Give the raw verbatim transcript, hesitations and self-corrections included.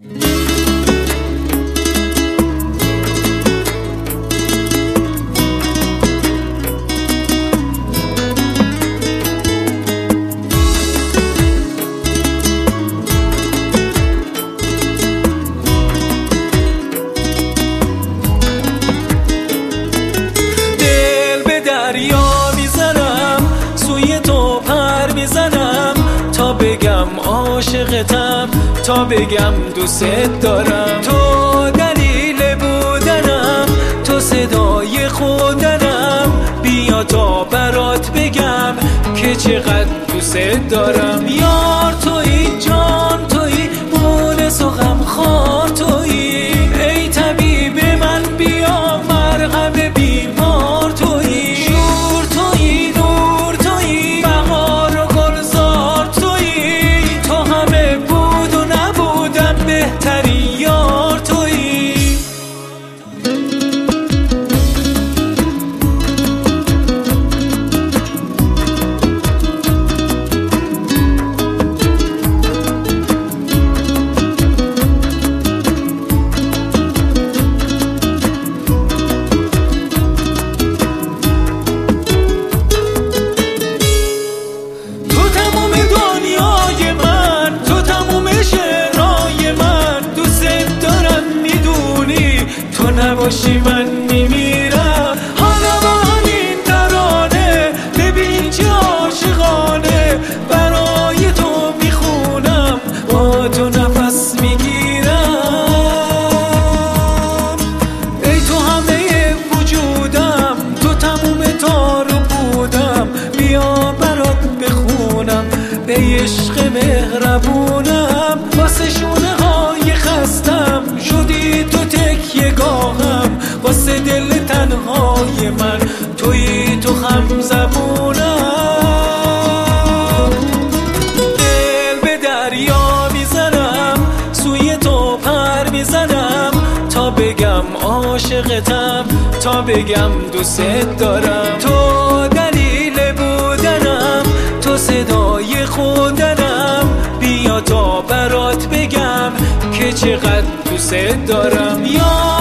عاشقتم تا بگم دوست دارم، تو دلیل بودنم، تو صدای خودنم، بیا تا برات بگم که چقدر دوست دارم. یار تویی، جان تویی، مونس و غمخوار تویی، ای طبیب من بیا مرهم بیمار تویی، شور تویی، نور تویی، بهار و گلزار تویی، تو همه بود و نبودم بهترین یار تویی. نباشی من میمیرم، حالا با همین ترانه ببین چه عاشقانه برای تو میخونم، با تو نفس میگیرم. ای تو همه وجودم، تو تموم تارو بودم، بیا برات بخونم به عشق مهربونم، واسه شونه های خستم شدی تو تکیه گاهم، واسه دل تنهای من تویی تو هم زبونم. دل به دریا میزنم، سوی تو پر میزنم، تا بگم عاشقتم، تا بگم دوست دارم، تو دلیل بودنم، تو صدای خودنم، بیا تا برات بگم که چقدر دوست دارم. یا